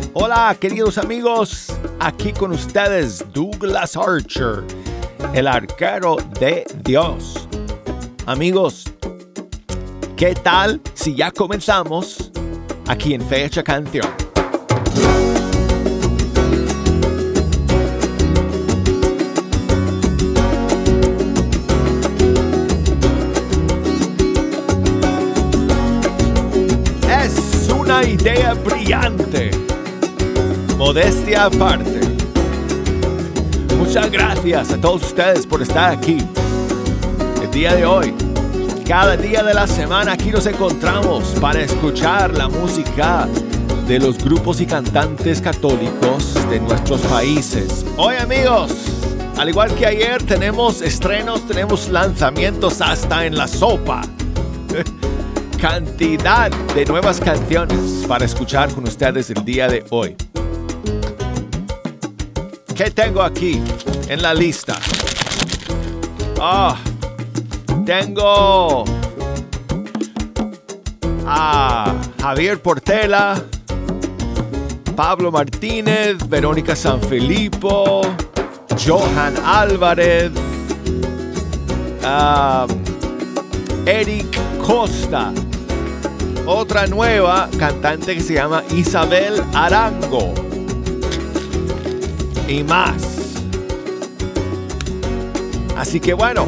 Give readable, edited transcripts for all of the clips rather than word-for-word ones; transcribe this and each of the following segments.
Hola, queridos amigos, aquí con ustedes Douglas Archer, el arquero de Dios. Amigos, ¿qué tal si ya comenzamos aquí en Fecha Canción? Es una idea brillante. Modestia aparte. Muchas gracias a todos ustedes por estar aquí. El día de hoy, cada día de la semana aquí nos encontramos para escuchar la música de los grupos y cantantes católicos de nuestros países. Hoy, amigos, al igual que ayer, tenemos estrenos, tenemos lanzamientos hasta en la sopa. Cantidad de nuevas canciones para escuchar con ustedes el día de hoy. ¿Qué tengo aquí en la lista? Tengo a Javier Portela, Pablo Martínez, Verónica Sanfilippo, Johan Álvarez, Eric Costa, otra nueva cantante que se llama Isabel Arango y más. Así que bueno,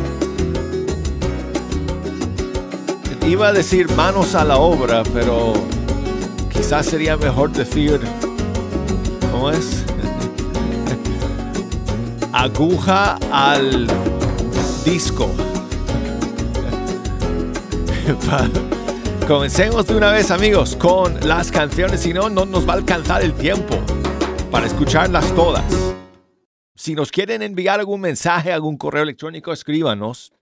iba a decir manos a la obra, pero quizás sería mejor decir, ¿cómo es? Aguja al disco. Comencemos de una vez, amigos, con las canciones, si no, no nos va a alcanzar el tiempo para escucharlas todas. Si nos quieren enviar algún mensaje, algún correo electrónico, escríbanos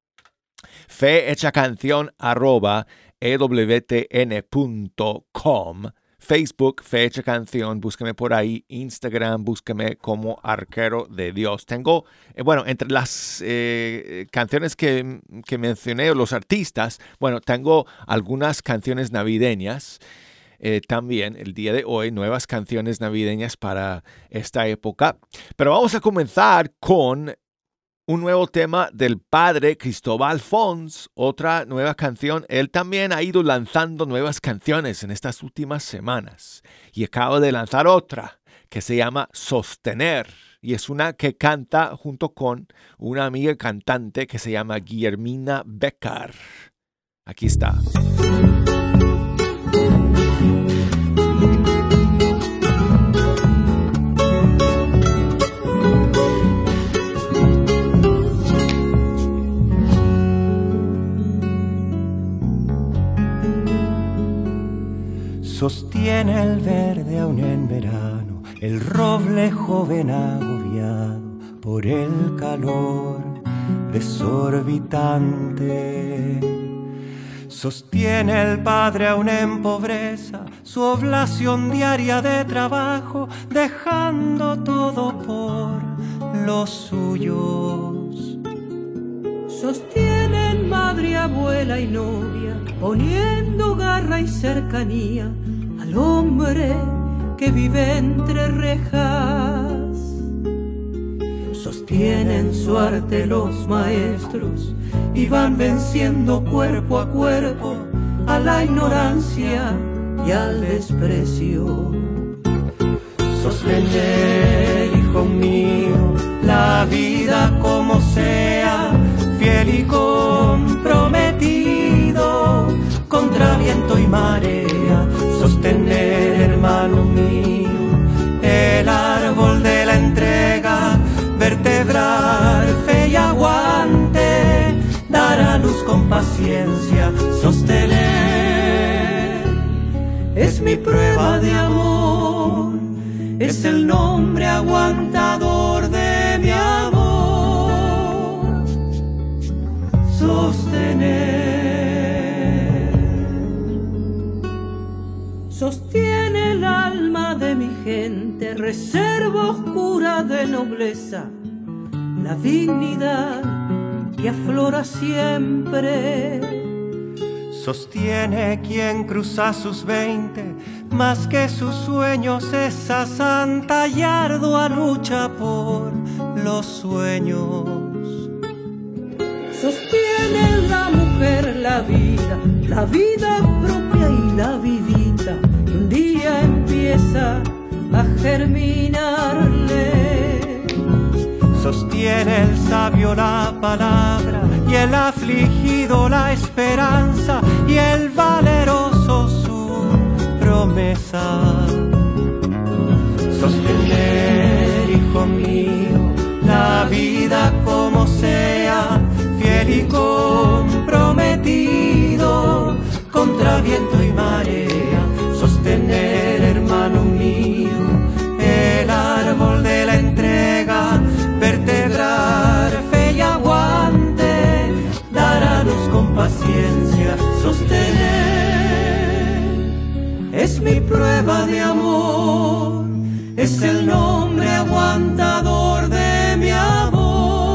fehechacancion@ewtn.com, Facebook, Fe Hecha Canción, búsqueme por ahí, Instagram, búsqueme como Arquero de Dios. Tengo, entre las canciones que mencioné, o los artistas, tengo algunas canciones navideñas. También el día de hoy, nuevas canciones navideñas para esta época. Pero vamos a comenzar con un nuevo tema del padre Cristóbal Fons, otra nueva canción. Él también ha ido lanzando nuevas canciones en estas últimas semanas y acaba de lanzar otra que se llama Sostener, y es una que canta junto con una amiga cantante que se llama Guillermina Becar. Aquí está. Sostiene el verde aún en verano, el roble joven agobiado por el calor desorbitante. Sostiene el padre aún en pobreza su oblación diaria de trabajo, dejando todo por los suyos. Sostienen madre, abuela y novia, poniendo garra y cercanía al hombre que vive entre rejas. Sostienen su arte los maestros y van venciendo cuerpo a cuerpo a la ignorancia y al desprecio. Sostener, hijo mío, la vida como sea, fiel y comprometido contra viento y marea. Sostener, hermano mío, el árbol de la entrega, vertebrar fe y aguante, dar a luz con paciencia. Sostener es mi prueba de amor, es el nombre aguantador de mi amor. Sostener. Sostiene el alma de mi gente, reserva oscura de nobleza, la dignidad que aflora siempre. Sostiene quien cruza sus 20, más que sus sueños, esa santa y ardua lucha por los sueños. Sostiene en la mujer la vida propia y la vidita, que un día empieza a germinarle. Sostiene el sabio la palabra y el afligido la esperanza y el valeroso su promesa. Sostener, hijo mío, la vida como sea, fiel y comprometido contra viento y marea. Sostener, hermano mío, el árbol de la entrega, vertebrar fe y aguante, dar a luz con paciencia. Sostener es mi prueba de amor, es el nombre aguantador de mi amor.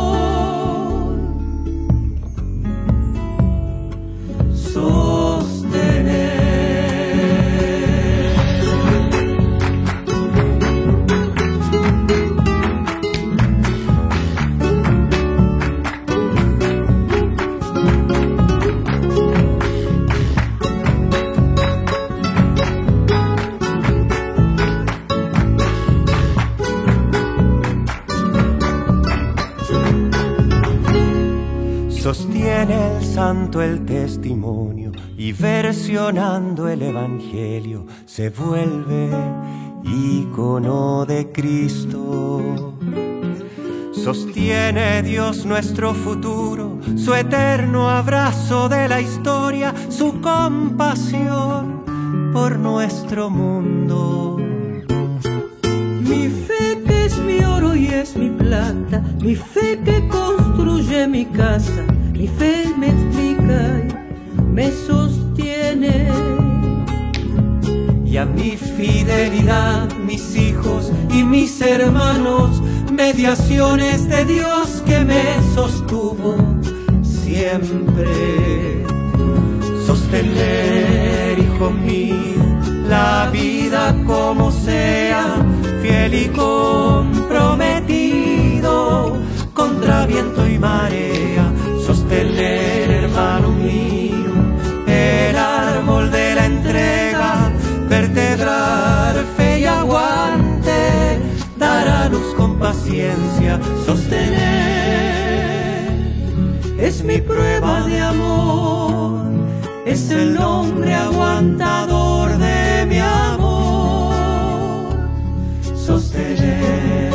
Sostiene el santo el testimonio y versionando el evangelio se vuelve ícono de Cristo. Sostiene Dios nuestro futuro, su eterno abrazo de la historia, su compasión por nuestro mundo. Mi fe que es mi oro y es mi plata, mi fe que construye mi casa, mi fe me explica y me sostiene. Y a mi fidelidad, mis hijos y mis hermanos, mediaciones de Dios que me sostuvo siempre. Sostener, hijo mío, la vida como sea, fiel y comprometido contra viento y marea. Sostener, hermano mío, el árbol de la entrega, vertebrar fe y aguante, dar a luz con paciencia. Sostener es mi prueba de amor, es el nombre aguantador de mi amor. Sostener,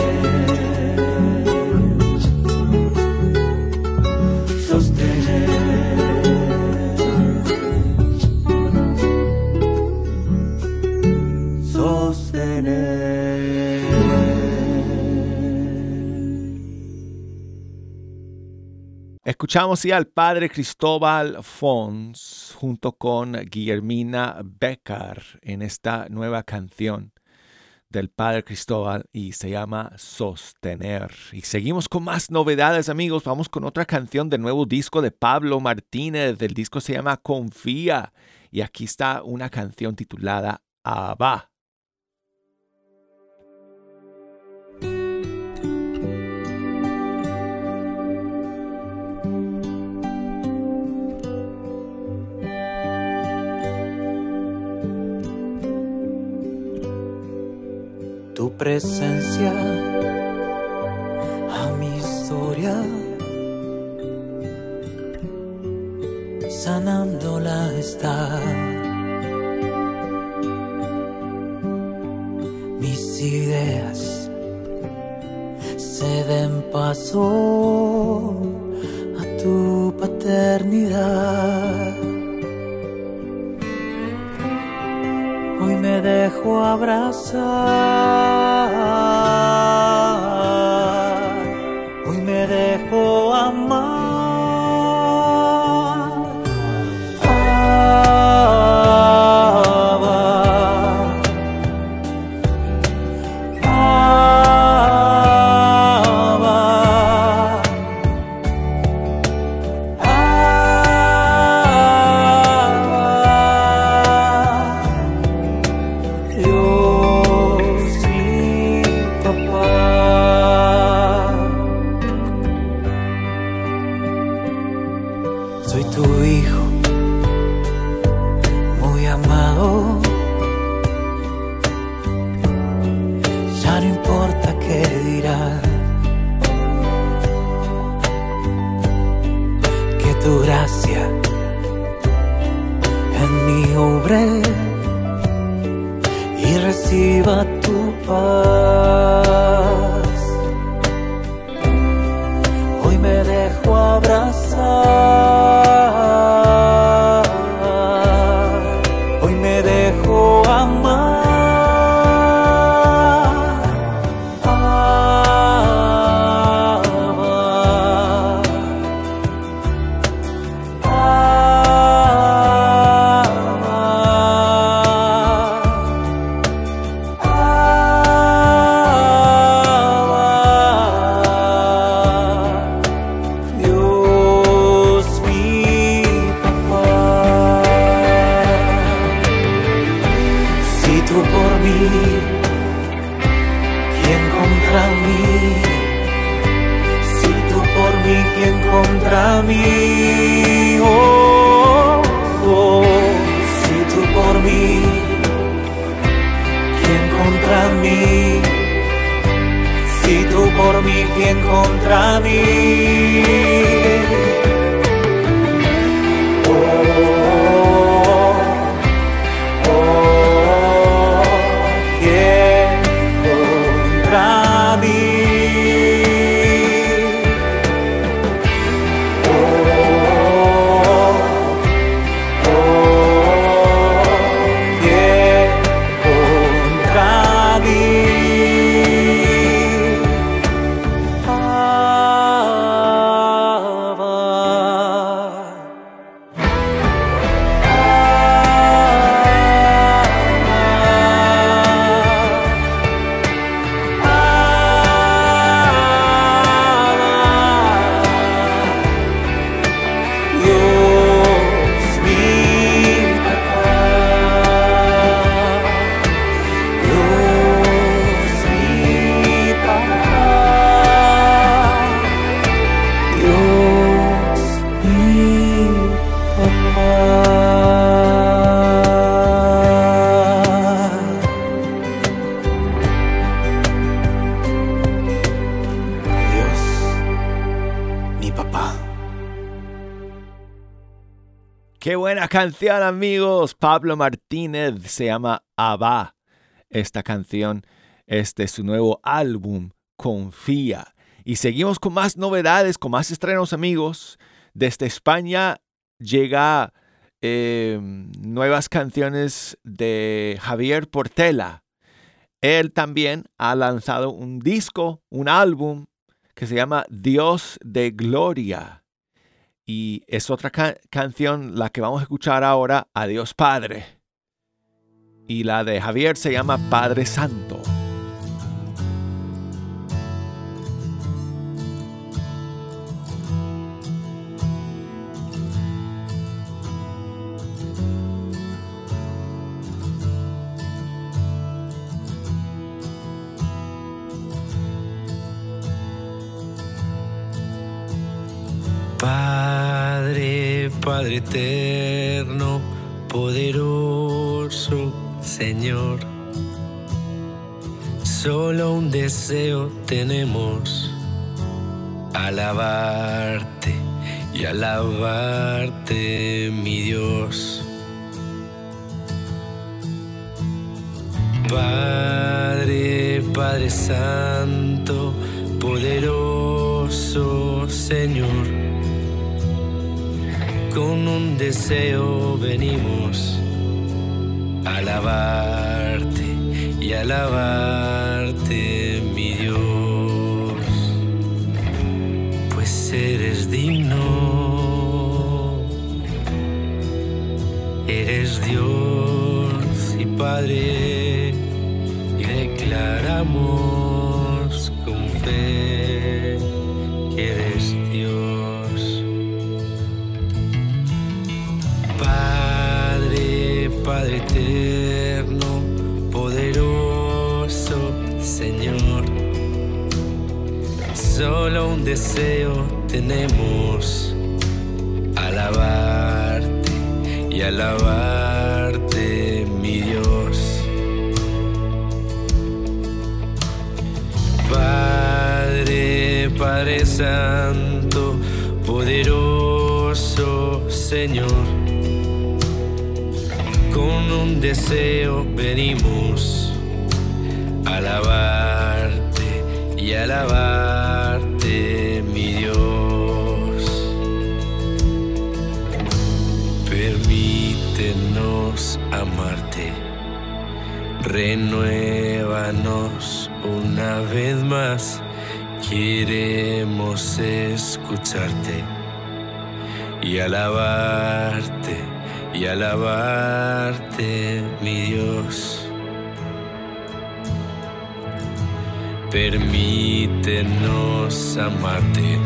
Escuchamos ya al padre Cristóbal Fons junto con Guillermina Becker en esta nueva canción del padre Cristóbal y se llama Sostener. Y seguimos con más novedades, amigos. Vamos con otra canción del nuevo disco de Pablo Martínez. El disco se llama Confía y aquí está una canción titulada Abba. Tu presencia a mi historia, sanándola está. Mis ideas se den paso a tu paternidad. Hoy me dejo abrazar, hoy me dejo amar. reciba tu paz. Hoy me dejo abrazar, hoy me dejo amar. Contra mí, oh, oh, si tú por mí, ¿quién contra mí? Si tú por mí, ¿quién contra mí? Oh, oh, oh, ¿quién contra mí? Qué buena canción, amigos. Pablo Martínez, se llama Abba. Esta canción es de su nuevo álbum, Confía. Y seguimos con más novedades, con más estrenos, amigos. Desde España llega nuevas canciones de Javier Portela. Él también ha lanzado un disco, un álbum que se llama Dios de Gloria. Y es otra canción la que vamos a escuchar ahora, Adiós Padre. Y la de Javier se llama Padre Santo. Padre, Padre eterno, poderoso Señor, solo un deseo tenemos, alabarte y alabarte, mi Dios. Padre, Padre Santo, poderoso Señor, con un deseo venimos a alabarte y alabarte, mi Dios, pues eres digno, eres Dios y Padre, y declaramos con fe que eres Dios. Padre eterno, poderoso Señor, solo un deseo tenemos, alabarte y alabarte, mi Dios. Padre, Padre Santo, poderoso Señor, con un deseo venimos alabarte y alabarte, mi Dios. Permítenos amarte, renuévanos una vez más, queremos escucharte y alabarte, mi Dios. Permítenos amarte,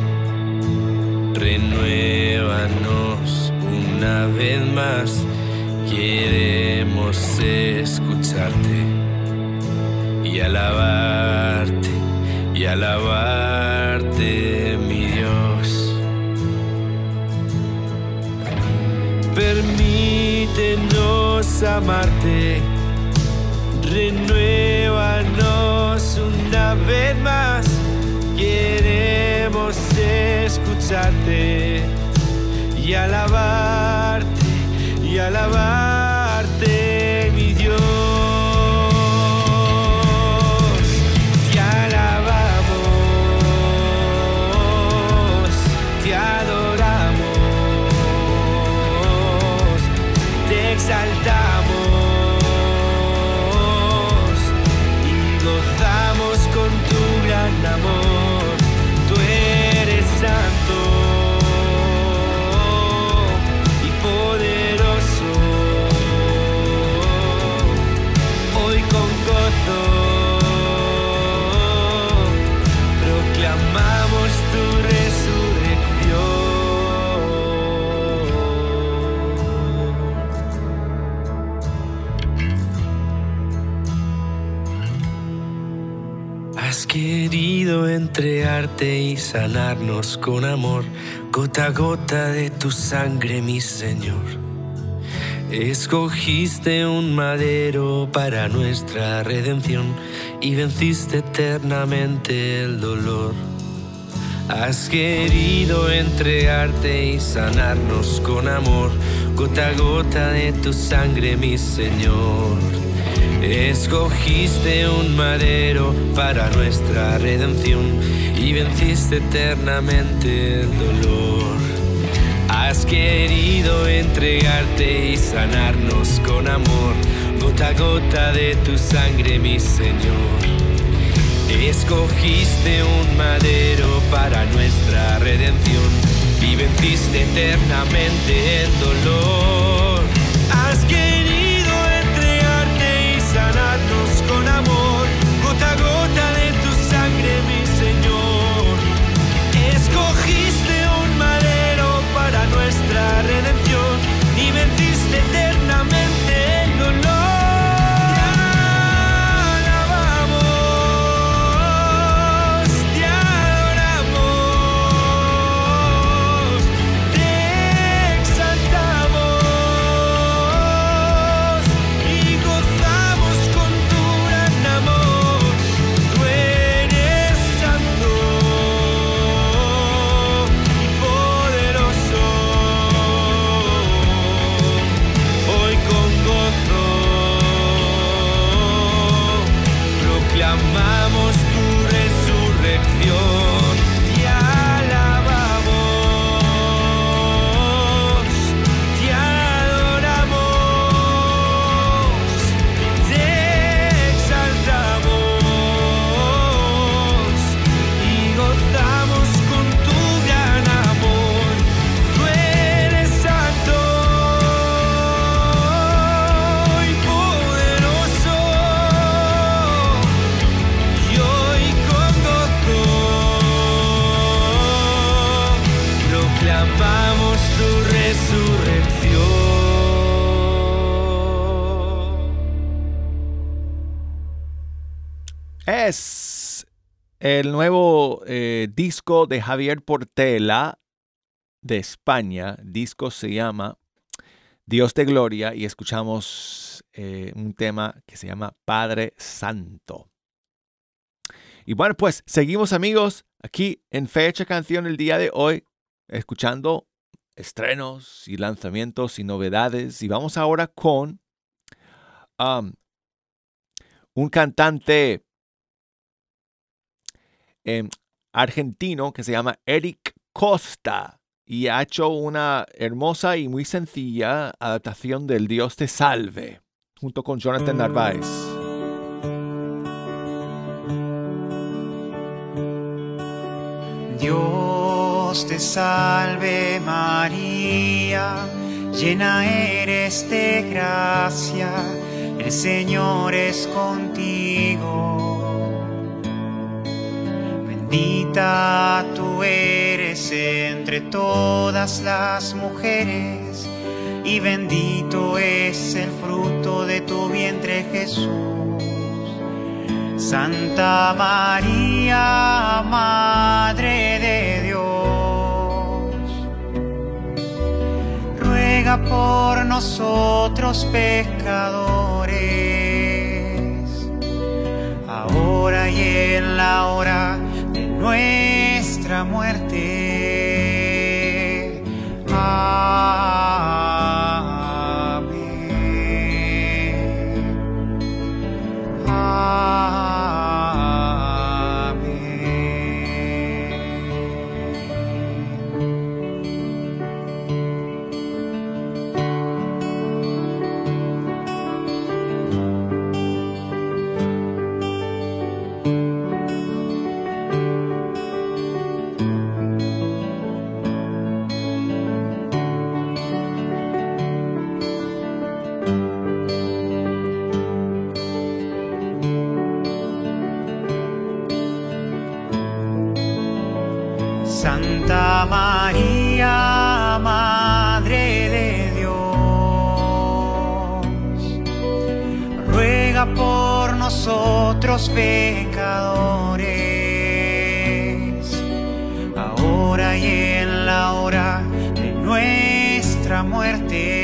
renuévanos una vez más, queremos escucharte y alabarte, mi Dios. Permítenos amarte, renuévanos una vez más, queremos escucharte y alabarte, mi Dios. Te alabamos, te adoramos, te exaltamos y gozamos con tu gran amor. Tú eres santo y poderoso. Hoy con gozo proclamamos tu resurrección. Has querido entregarte y sanarnos con amor, gota a gota de tu sangre, mi Señor. Escogiste un madero para nuestra redención y venciste eternamente el dolor. Has querido entregarte y sanarnos con amor, gota a gota de tu sangre, mi Señor. Escogiste un madero para nuestra redención y venciste eternamente el dolor. Has querido entregarte y sanarnos con amor, gota a gota de tu sangre, mi Señor. Escogiste un madero para nuestra redención y venciste eternamente el dolor. Has querido entregarte y sanarnos con amor, gota a gota de tu sangre, mi Señor. Escogiste un madero para nuestra redención y venciste eternamente el dolor. Proclamamos tu resurrección, te alabamos, te adoramos, te exaltamos y gozamos con tu gran amor. Tú eres santo y poderoso. Y hoy con gozo proclamamos tu resurrección. Es el nuevo disco de Javier Portela de España. El disco se llama Dios de Gloria y escuchamos un tema que se llama Padre Santo. Y bueno, pues seguimos, amigos, aquí en Fecha Canción el día de hoy, escuchando estrenos y lanzamientos y novedades. Y vamos ahora con un cantante argentino que se llama Eric Costa y ha hecho una hermosa y muy sencilla adaptación del Dios te salve junto con Jonathan Narváez. Dios te salve María, llena eres de gracia, el Señor es contigo. Bendita tú eres entre todas las mujeres, y bendito es el fruto de tu vientre Jesús. Santa María, Madre de Dios, ruega por nosotros pecadores, ahora y en la hora de nuestra muerte. Amén. Santa María, Madre de Dios, ruega por nosotros pecadores, ahora y en la hora de nuestra muerte.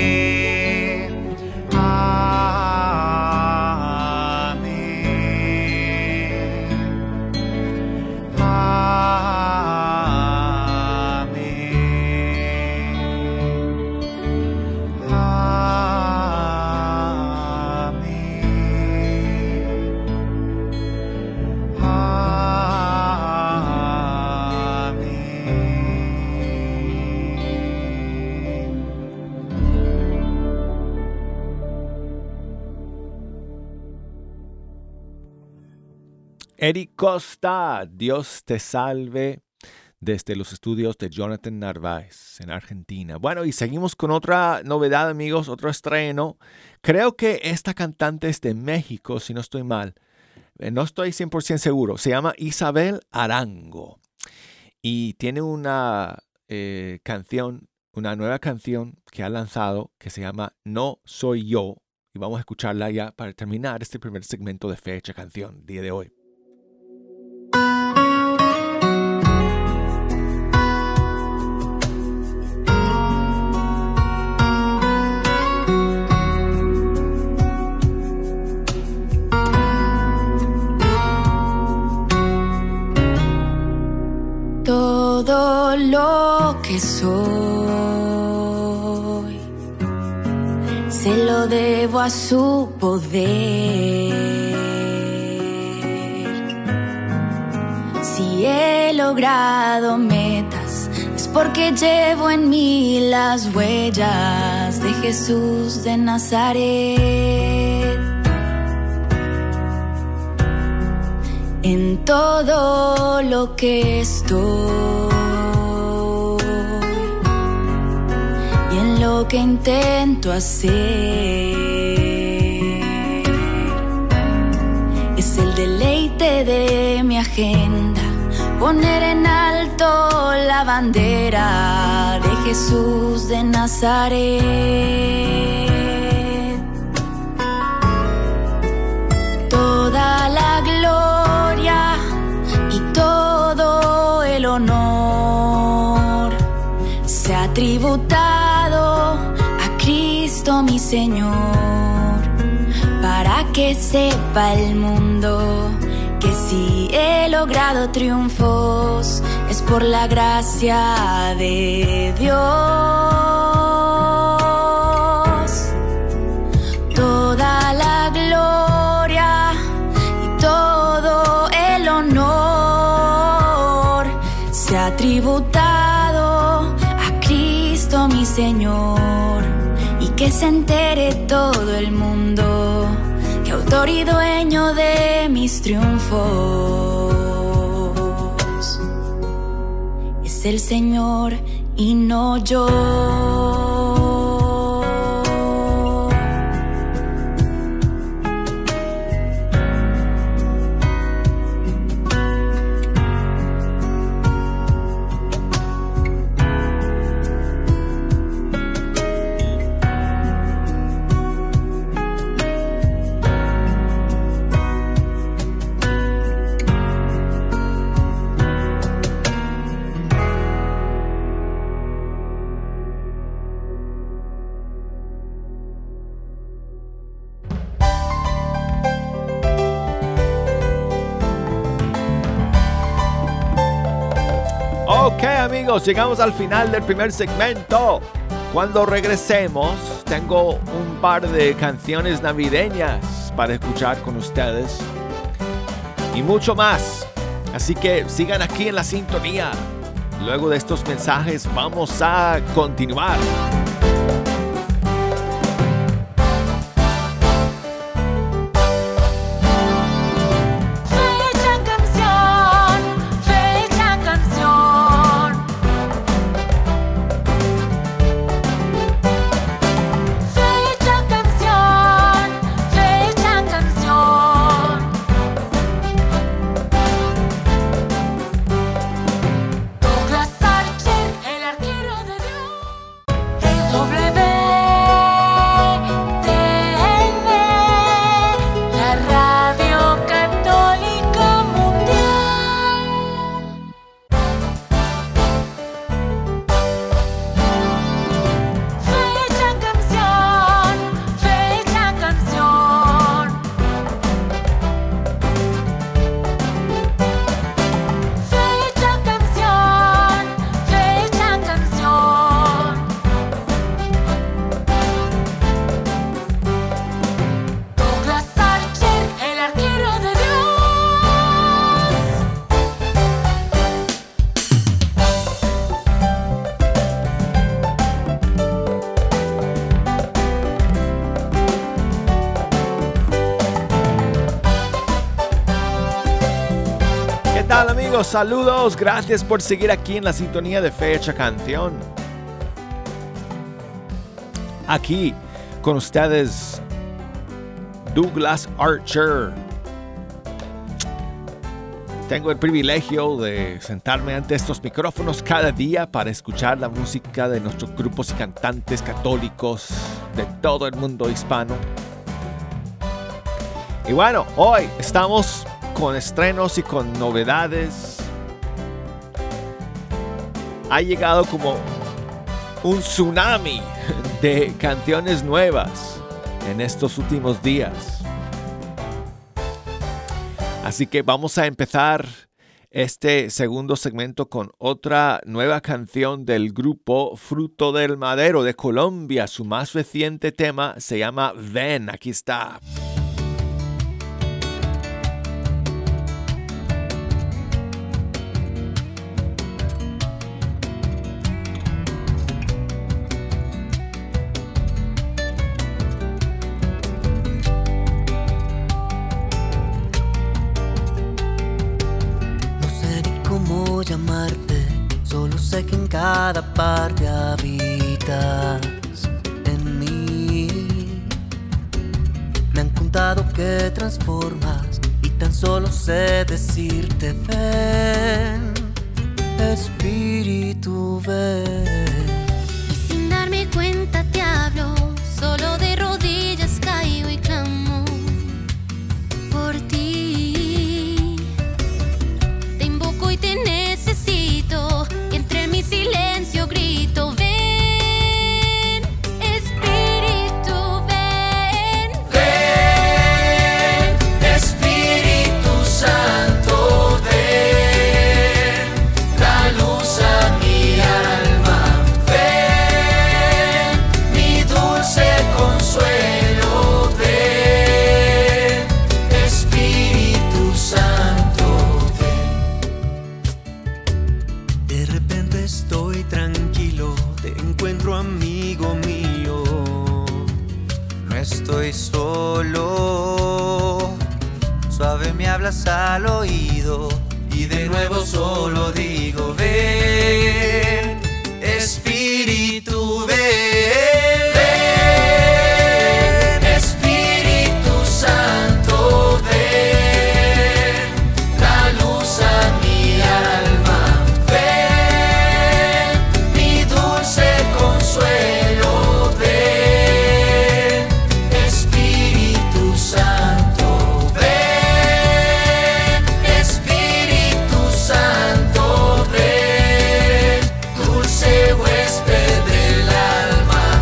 Eric Costa, Dios te salve, desde los estudios de Jonathan Narváez en Argentina. Bueno, y seguimos con otra novedad, amigos, otro estreno. Creo que esta cantante es de México, si no estoy mal. No estoy 100% seguro. Se llama Isabel Arango y tiene una canción, una nueva canción que ha lanzado que se llama No Soy Yo. Y vamos a escucharla ya para terminar este primer segmento de Fecha Canción, día de hoy. Todo lo que soy se lo debo a su poder. Si he logrado metas es porque llevo en mí las huellas de Jesús de Nazaret. En todo lo que estoy y en lo que intento hacer es el deleite de mi agenda, poner en alto la bandera de Jesús de Nazaret. Toda la gloria y todo el honor se ha tributado a Cristo mi Señor, para que sepa el mundo que si he logrado triunfos es por la gracia de Dios. Toda la gloria y todo el honor tributado a Cristo mi Señor, y que se entere todo el mundo que autor y dueño de mis triunfos es el Señor y no yo. Ok, amigos, llegamos al final del primer segmento. Cuando regresemos, tengo un par de canciones navideñas para escuchar con ustedes y mucho más. Así que sigan aquí en la sintonía. Luego de estos mensajes vamos a continuar. tal, amigos? Saludos, gracias por seguir aquí en la sintonía de Fecha Canción. Aquí con ustedes Douglas Archer. Tengo el privilegio de sentarme ante estos micrófonos cada día para escuchar la música de nuestros grupos y cantantes católicos de todo el mundo hispano. Y bueno, hoy estamos con estrenos y con novedades. Ha llegado como un tsunami de canciones nuevas en estos últimos días. Así que vamos a empezar este segundo segmento con otra nueva canción del grupo Fruto del Madero de Colombia. Su más reciente tema se llama Ven. Aquí está. Llamarte, solo sé que en cada parte habitas en mí. Me han contado que transformas y tan solo sé decirte ven, Espíritu ven. Y sin darme cuenta te hablo, solo de rodillas caigo y clamo por ti. Te invoco y te necesito, y entre mi silencio grito ven, Espíritu ven. Ven, Espíritu Santo ven, da luz a mi alma, ven, mi dulce consuelo. suave me hablas al oído y de nuevo solo digo, ven, Espíritu, ven. Ven, Espíritu Santo, ven, da luz a mi alma, ven, mi dulce consuelo, ven, Espíritu Santo, ven, Espíritu Santo, ven, dulce huésped del alma,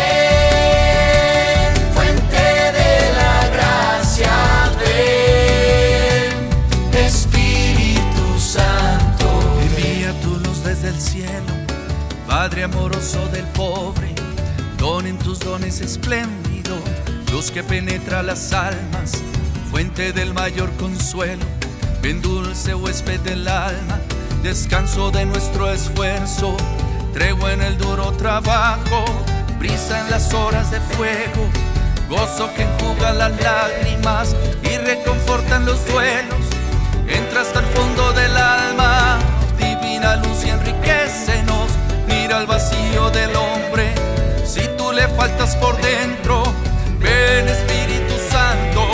ven, fuente de la gracia, ven, Espíritu Santo. Envía tu luz desde el cielo, Padre amoroso del pobre, don en tus dones espléndido, luz que penetra las almas, fuente del mayor consuelo. Ven dulce huésped del alma, descanso de nuestro esfuerzo, tregua en el duro trabajo, brisa en las horas de fuego, gozo que enjuga las lágrimas y reconforta en los duelos. Entra hasta el fondo del alma, divina luz y enriquecenos. Mira el vacío del hombre, si tú le faltas por dentro. Ven Espíritu Santo,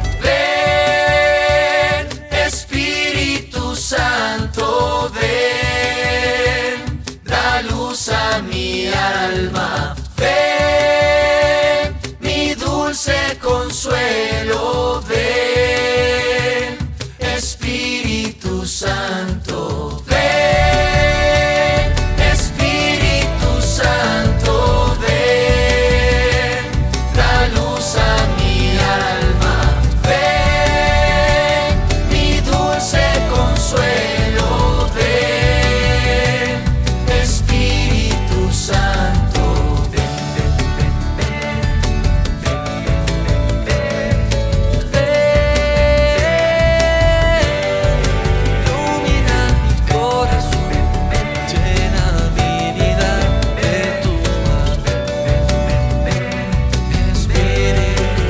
Ven, Espíritu Santo, ven, da luz a mi alma, ven, mi dulce consuelo, ven, Espíritu Santo, ven, Espíritu Santo, ven, da luz a mi alma, ven, mi dulce consuelo, ven, Espíritu Santo, ven, Ilumina mi corazón, llena mi vida de tu amor, Espíritu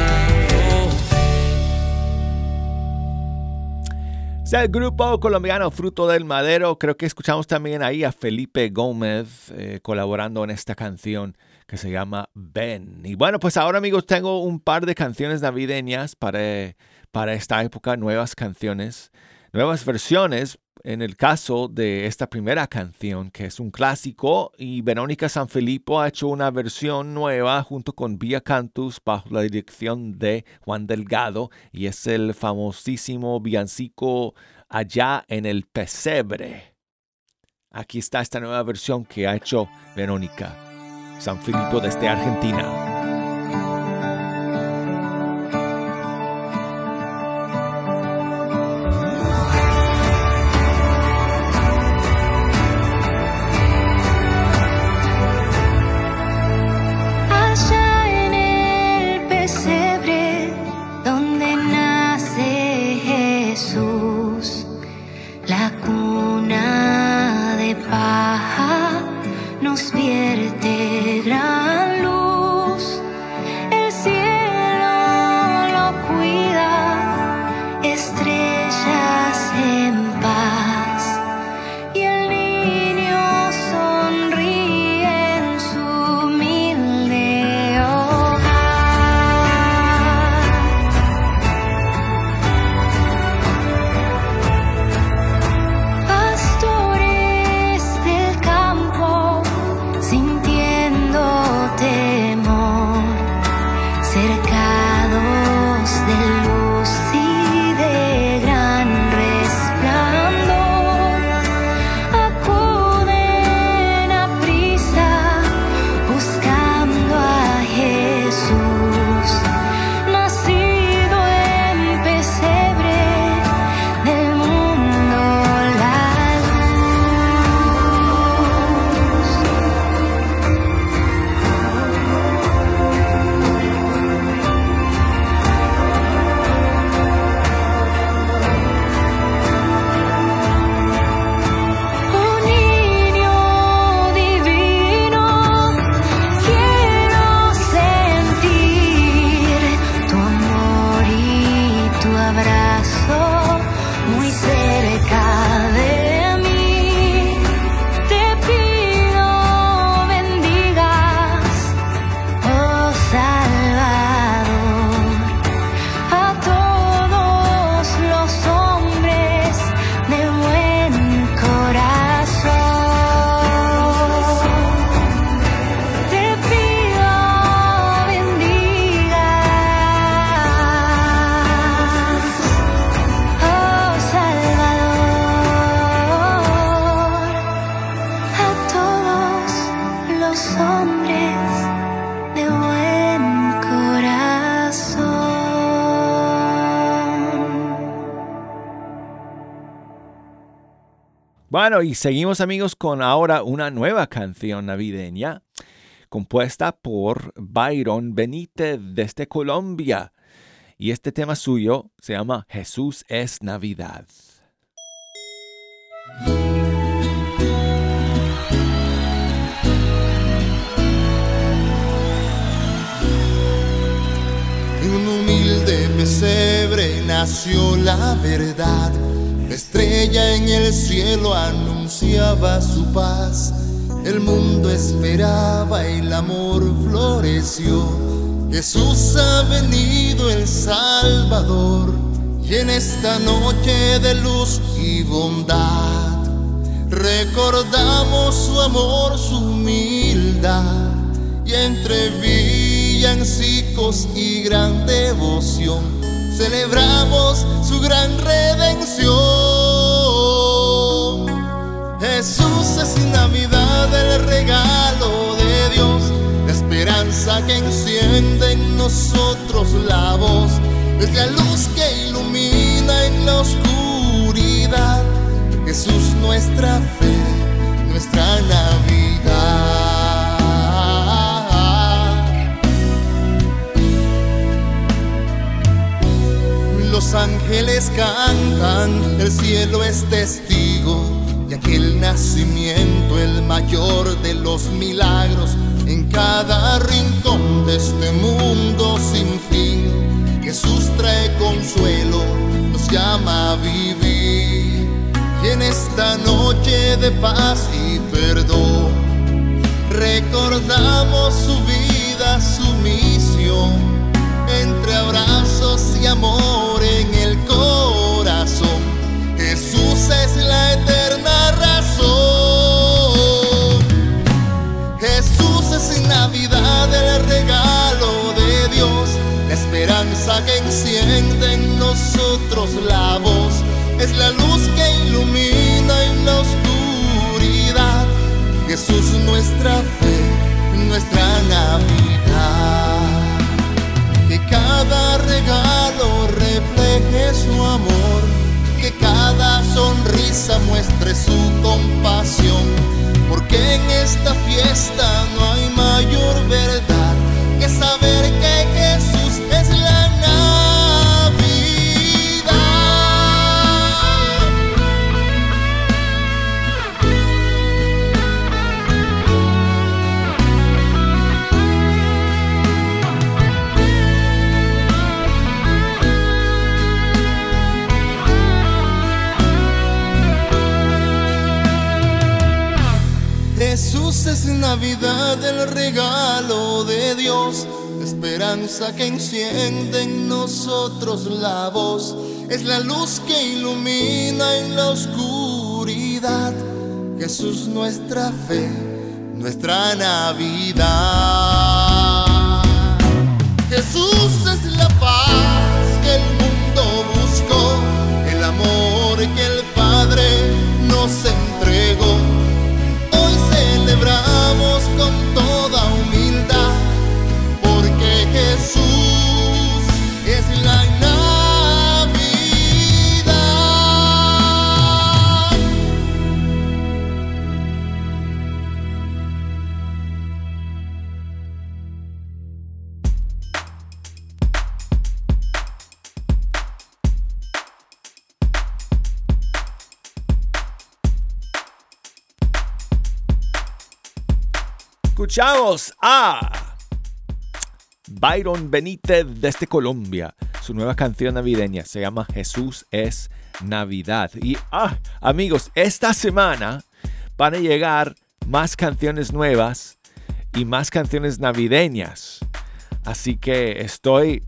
Santo. Es el grupo colombiano Fruto del Madero. Creo que escuchamos también ahí a Felipe Gómez colaborando en esta canción que se llama Ven. Y bueno, pues ahora amigos tengo un par de canciones navideñas para esta época, nuevas canciones, nuevas versiones. En el caso de esta primera canción, que es un clásico, y Verónica Sanfilippo ha hecho una versión nueva junto con Vía Cantus bajo la dirección de Juan Delgado, y es el famosísimo villancico Allá en el Pesebre. Aquí está esta nueva versión que ha hecho Verónica Sanfilippo desde Argentina. Allá en el pesebre donde nace Jesús, la cuna de paja nos vierte gran luz. paso muy cerca de mí. Te pido bendigas, oh Salvador, a todos los hombres de buen corazón. Te pido bendigas, oh Salvador, a todos los hombres de buen corazón. Bueno, y seguimos, amigos, con ahora una nueva canción navideña compuesta por Byron Benítez desde Colombia. Y este tema suyo se llama Jesús es Navidad. En un humilde pesebre nació la verdad. La estrella en el cielo anunciaba su paz. El mundo esperaba, el amor floreció. Jesús ha venido, el Salvador. Y en esta noche de luz y bondad recordamos su amor, su humildad. Y entre villancicos y gran devoción celebramos su gran redención. Jesús es Navidad, el regalo de Dios, la esperanza que enciende en nosotros la voz. Es la luz que ilumina en la oscuridad. Jesús, nuestra fe, nuestra Navidad. Los ángeles cantan, el cielo es testigo de aquel nacimiento, el mayor de los milagros. En cada rincón de este mundo sin fin, Jesús trae consuelo, nos llama a vivir. Y en esta noche de paz y perdón recordamos su vida, su misión. Entre abrazos y amor en el corazón, Jesús es la eterna razón. Jesús es Navidad, el regalo de Dios, la esperanza que enciende en nosotros la voz. Es la luz que ilumina en la oscuridad. Jesús, nuestra fe, nuestra Navidad. Que cada regalo refleje su amor, que cada sonrisa muestre su compasión, porque en esta fiesta no hay mayor verdad que saber que Jesús es la Navidad. Jesús es Navidad, el regalo de Dios, la esperanza que enciende en nosotros la voz. Es la luz que ilumina en la oscuridad. Jesús, nuestra fe, nuestra Navidad. Jesús es la paz que el mundo buscó, el amor que el Padre nos entregó. Celebramos con toda humildad, porque Jesús es la Navidad. Escuchamos a Byron Benítez desde Colombia su nueva canción navideña. Se llama Jesús es Navidad. Y amigos, esta semana van a llegar más canciones nuevas y más canciones navideñas. Así que estoy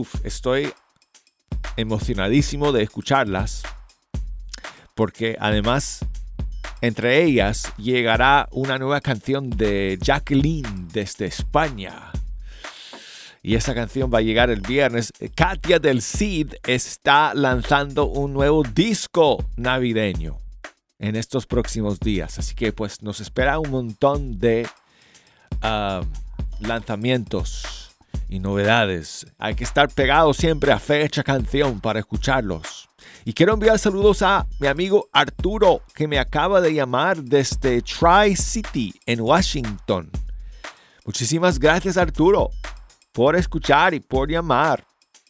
emocionadísimo de escucharlas, porque además entre ellas llegará una nueva canción de Jacqueline desde España. Y esa canción va a llegar el viernes. Katia del Cid está lanzando un nuevo disco navideño en estos próximos días. Así que pues nos espera un montón de lanzamientos y novedades. Hay que estar pegado siempre a Fecha Canción para escucharlos. Y quiero enviar saludos a mi amigo Arturo, que me acaba de llamar desde Tri-City en Washington. Muchísimas gracias, Arturo, por escuchar y por llamar.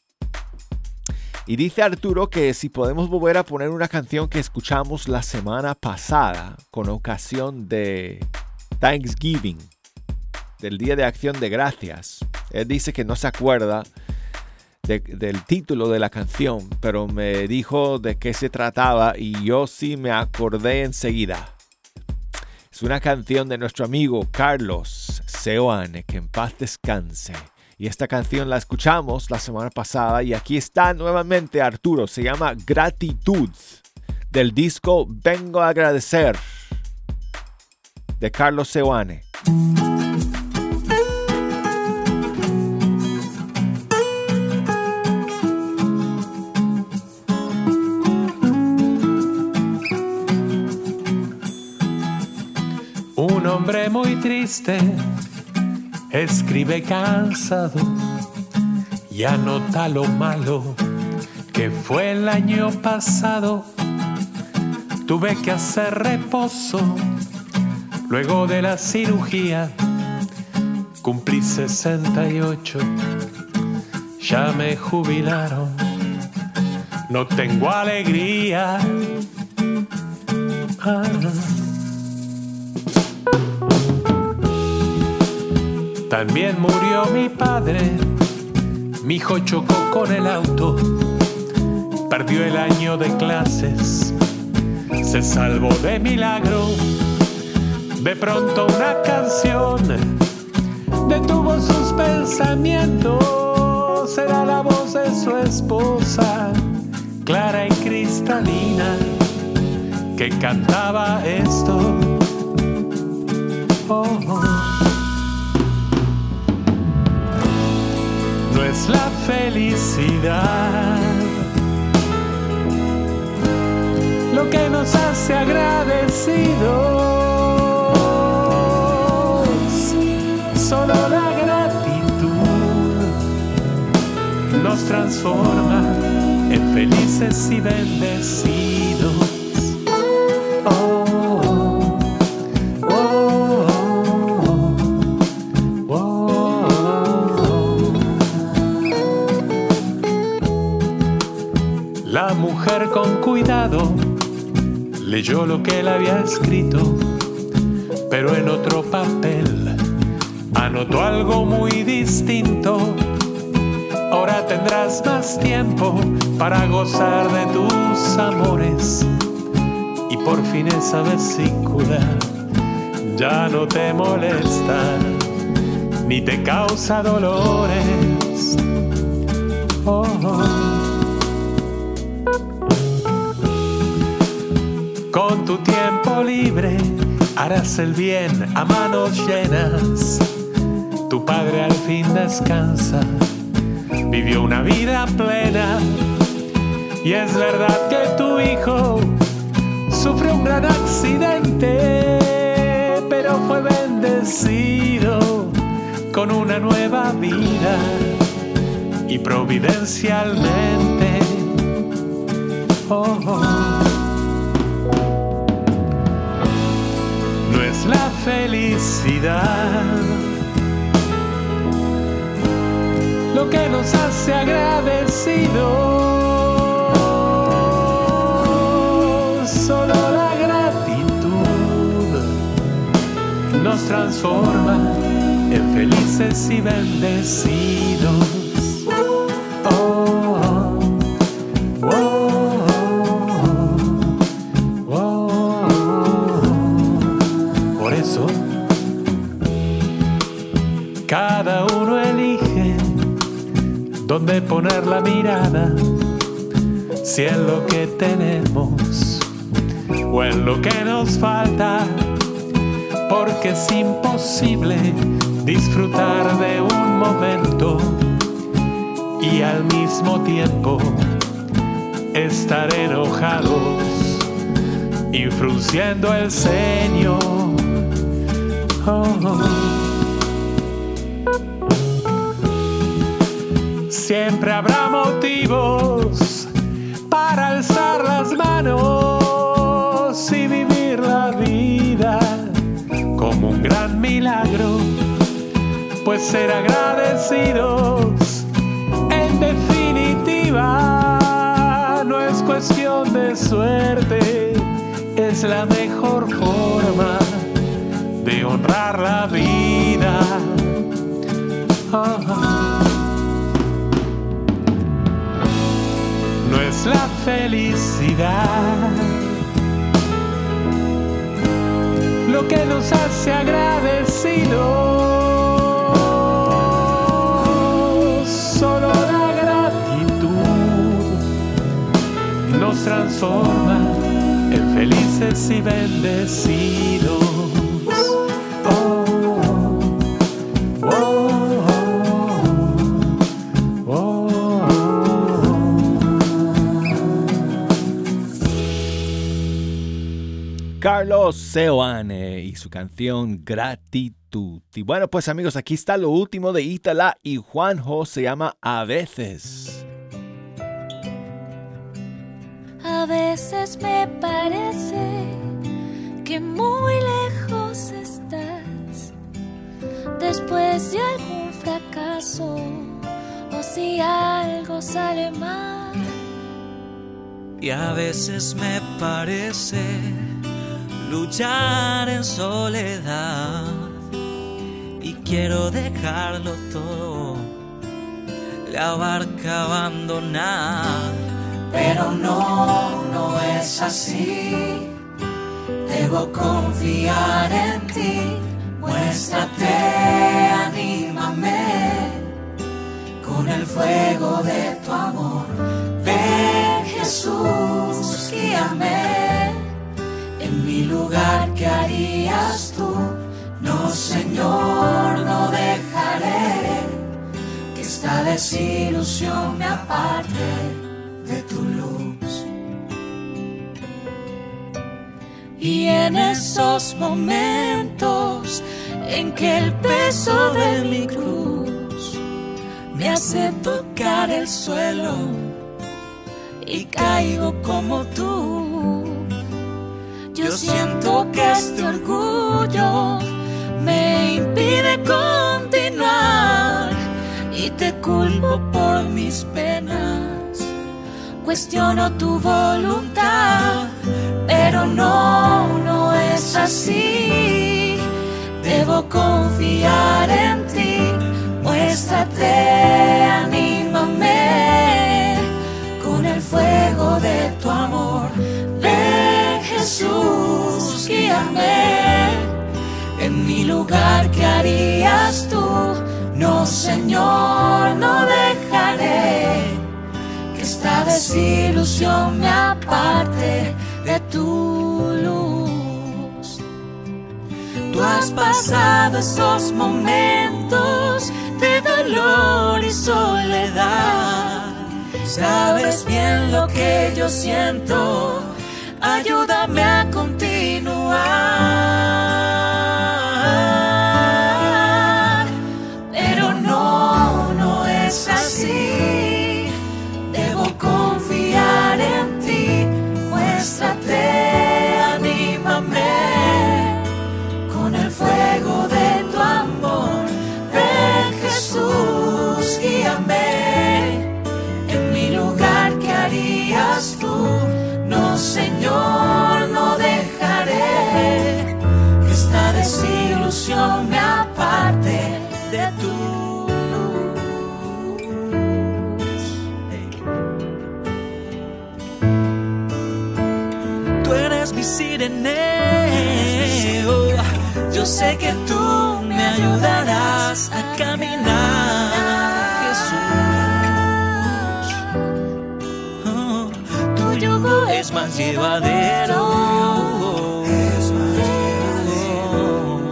Y dice Arturo que si podemos volver a poner una canción que escuchamos la semana pasada con ocasión de Thanksgiving, del Día de Acción de Gracias. Él dice que no se acuerda del título de la canción, pero me dijo de qué se trataba y yo sí me acordé enseguida. Es una canción de nuestro amigo Carlos Seoane, que en paz descanse. Y esta canción la escuchamos la semana pasada y aquí está nuevamente Arturo. Se llama Gratitud, del disco Vengo a Agradecer, de Carlos Seoane. Un hombre muy triste escribe cansado y anota lo malo que fue el año pasado. Tuve que hacer reposo luego de la cirugía. Cumplí 68, ya me jubilaron. No tengo alegría. También murió mi padre, mi hijo chocó con el auto, perdió el año de clases, se salvó de milagro. De pronto una canción detuvo sus pensamientos, era la voz de su esposa, clara y cristalina, que cantaba esto. No es la felicidad lo que nos hace agradecidos, solo la gratitud nos transforma en felices y bendecidos. La mujer con cuidado leyó lo que él había escrito, pero en otro papel anotó algo muy distinto. Ahora tendrás más tiempo para gozar de tus amores, y por fin esa vesícula ya no te molesta ni te causa dolores. Con tu tiempo libre harás el bien a manos llenas. Tu padre al fin descansa, vivió una vida plena. Y es verdad que tu hijo sufrió un gran accidente, pero fue bendecido con una nueva vida. Y providencialmente no es la felicidad lo que nos hace agradecidos, solo la gratitud nos transforma en felices y bendecidos. dónde poner la mirada, si en lo que tenemos o en lo que nos falta, porque es imposible disfrutar de un momento y al mismo tiempo estar enojados y frunciendo el ceño. Siempre habrá motivos para alzar las manos y vivir la vida como un gran milagro, pues ser agradecidos en definitiva no es cuestión de suerte, es la mejor forma de honrar la vida. No es la felicidad lo que nos hace agradecidos, solo la gratitud nos transforma en felices y bendecidos. Carlos Seoane y su canción Gratitud. Y bueno, pues amigos, aquí está lo último de Ítala y Juanjo, se llama A Veces. A veces me parece que muy lejos estás, después de algún fracaso o si algo sale mal. Y a veces me parece luchar en soledad y quiero dejarlo todo, la barca abandonar. Pero no es así. Debo confiar en ti. Muéstrate, anímame con el fuego de tu amor. Ven, Jesús, guíame. En mi lugar, ¿qué harías tú? No, Señor, no dejaré que esta desilusión me aparte de tu luz. Y en esos momentos en que el peso de mi cruz me hace tocar el suelo y caigo como tú, yo siento que este orgullo me impide continuar y te culpo por mis penas. Cuestiono tu voluntad, pero no es así. Debo confiar en ti. Muéstrate, anímame con el fuego de tu amor. Ven, Jesús, guíame. En mi lugar, ¿qué harías tú? No, Señor, no dejaré que esta desilusión me aparte de tu luz. Tú has pasado esos momentos de dolor y soledad. Sabes bien lo que yo siento. Ayúdame a continuar. Pero no es así. Debo confiar en ti. Muéstrate, anímame con el fuego de tu amor. Ven, Jesús, guíame. En mi lugar, ¿qué harías tú? No, Señor, no dejaré que esta desilusión me aparte de tu luz. Tú eres mi sireneo. Yo sé que tú me ayudarás a caminar, Jesús. es más llevadero. Es más llevadero.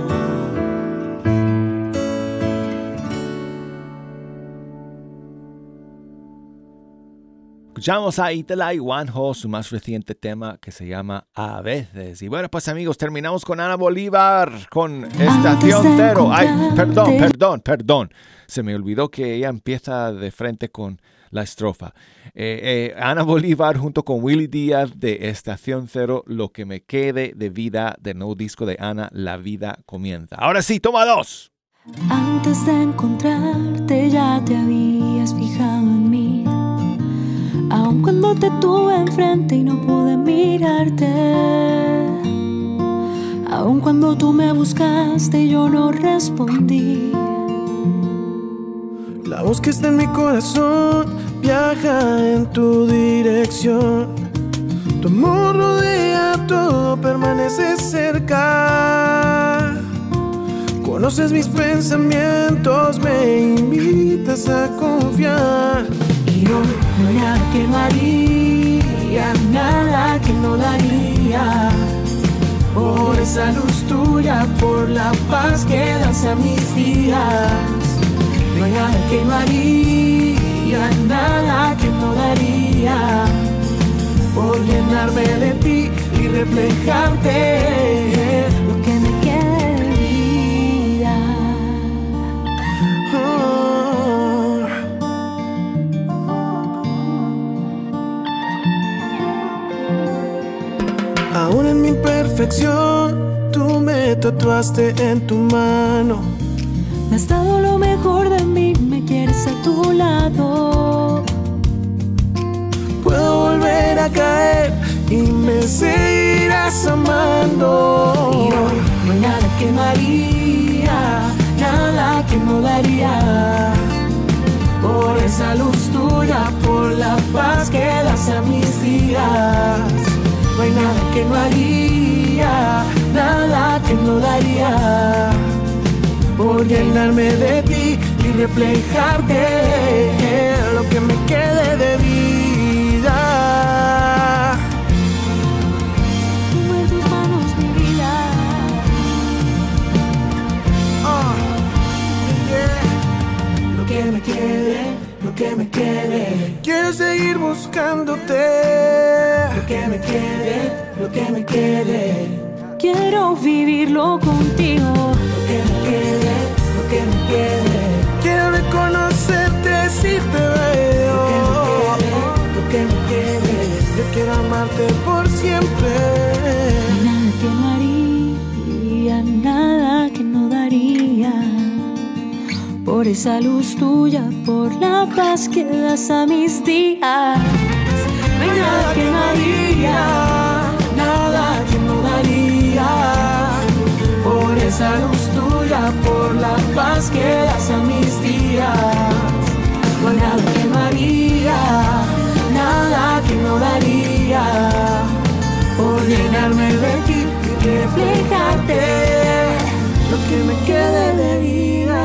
Escuchamos a Itala y Juanjo, su más reciente tema que se llama A Veces. Y bueno, pues amigos, terminamos con Ana Bolívar, con Estación Cero. Ay, perdón. Se me olvidó que ella empieza de frente con la estrofa. Ana Bolívar junto con Willy Díaz de Estación Cero, Lo que me quede de vida, del nuevo disco de Ana, La vida comienza. Ahora sí, toma dos. Antes de encontrarte ya te habías fijado en mí, aun cuando te tuve enfrente y no pude mirarte, aun cuando tú me buscaste y yo no respondí. La voz que está en mi corazón viaja en tu dirección. Tu amor rodea todo, permanece cerca. Conoces mis pensamientos, me invitas a confiar. Y no hay nada que no haría, nada que no daría, por esa luz tuya, por la paz que das a mis días. No hay nada que no haría, nada que no daría, por llenarme de ti y reflejarte lo que me quede de vida. Aún en mi imperfección, tú me tatuaste en tu mano. Me has dado lo mejor de mí, me quieres a tu lado. Puedo volver a caer y me seguirás amando. Y hoy no hay nada que no haría, nada que no daría, por esa luz tuya, por la paz que das a mis días. No hay nada que no haría, nada que no daría, por llenarme de ti y reflejarte lo que me quede de vida. Tengo en tus manos mi vida. Yeah. Lo que me quede, lo que me quede. Quiero seguir buscándote. Lo que me quede, lo que me quede. Quiero vivirlo contigo. Lo que me quede, lo que me quede. Quiero reconocerte si te veo. Lo que me quede. Yo quiero amarte por siempre. Nada que no haría, nada que no daría, por esa luz tuya, por la paz que das a mis días. No hay nada que no haría, nada que no daría, por esa luz tuya, por la paz que das a mis días. No hay nada que no haría, nada que no daría, por llenarme de ti y reflejarte lo que me quede de vida.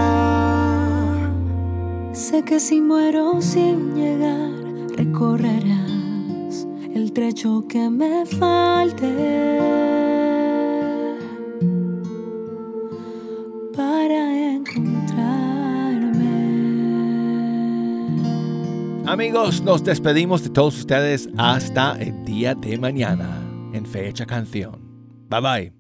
Sé que si muero sin llegar, recorrerás el trecho que me falte para encontrarme. Amigos, nos despedimos de todos ustedes hasta el día de mañana en Fecha Canción. Bye bye.